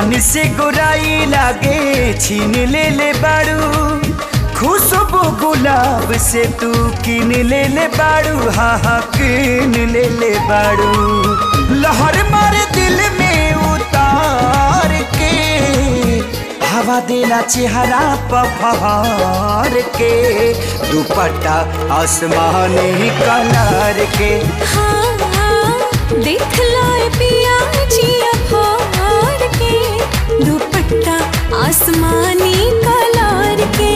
तनी से गोराई लागे छीन ले बाड़ू, खुशबू गुलाब से तू किन ले बाड़ू, हाँ हाँ किन ले बाड़ू। लहर मारे दिल में उतार के, हवा देला चेहरा पफार के, दुपट्टा आसमानी कलर के। हाँ देख लो पिया जिया फार के, दुपट्टा आसमानी कलर के।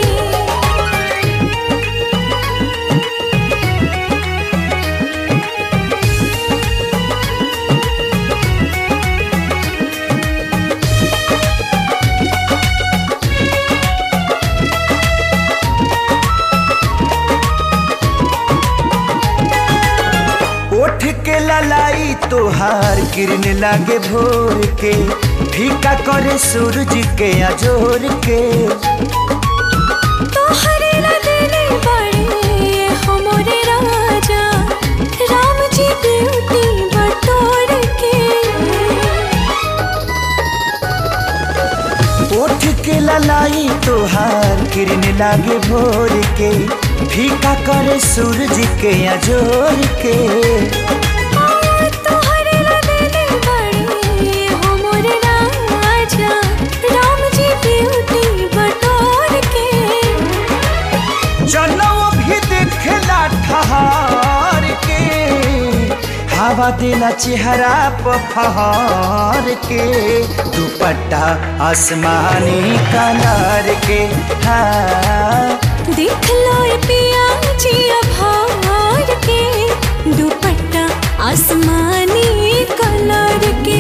ओठ के ललाई तोहार किरण लागे भोर के, फीका करे सूरज के अजोर के। तोहरे देने बड़े हमरे राजा, राम जी ब्यूटी बटोर के। ओठ के ललाई तोहार किरण लागे भोर के, फीका करे सूरज के अजोर के। तोहरे देने बड़े हमरे राजा, राम जी ब्यूटी बटोर के। चलो भी देखला ठहार के, हवा देला चेहरा पफार के, दुपट्टा आसमानी कलर के। हाँ देख लो पिया जिया फार के, दुपट्टा आसमानी कलर के।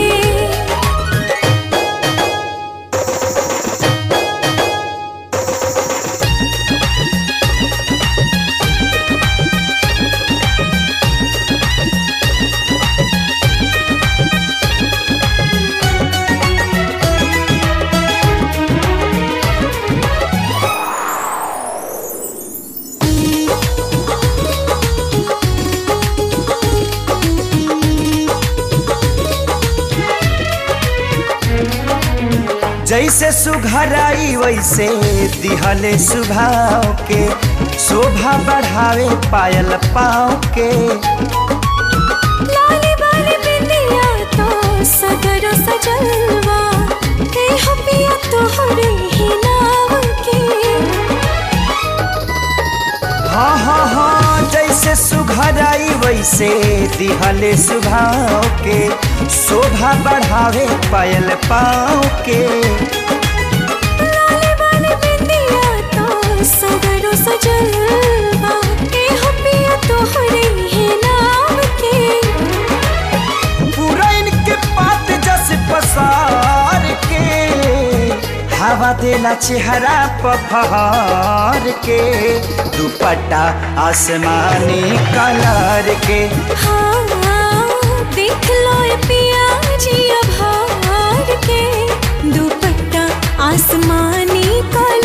जैसे सुघराई वैसे दिहले सुभाव के, शोभा बढ़ावे पायल पाँव के। लाली बाली बिंदिया तो सगरो सजलवा, ए हो पिया तोहरे ही नाम के। हाँ हाँ हाँ जैसे सुघराई वैसे दिहले सुभाव के, शोभा बढ़ावे पायल पाँव के। लाली बाली बिंदिया तो सगरो सजलवा, ए हो पिया तोहरे ही नाम के। पूरा इनके पात जस पसार के, हवा देला चेहरा पफार के, दुपट्टा आसमानी कलर के। हाँ देख लो पिया जिया फार के, दुपट्टा आसमानी कलर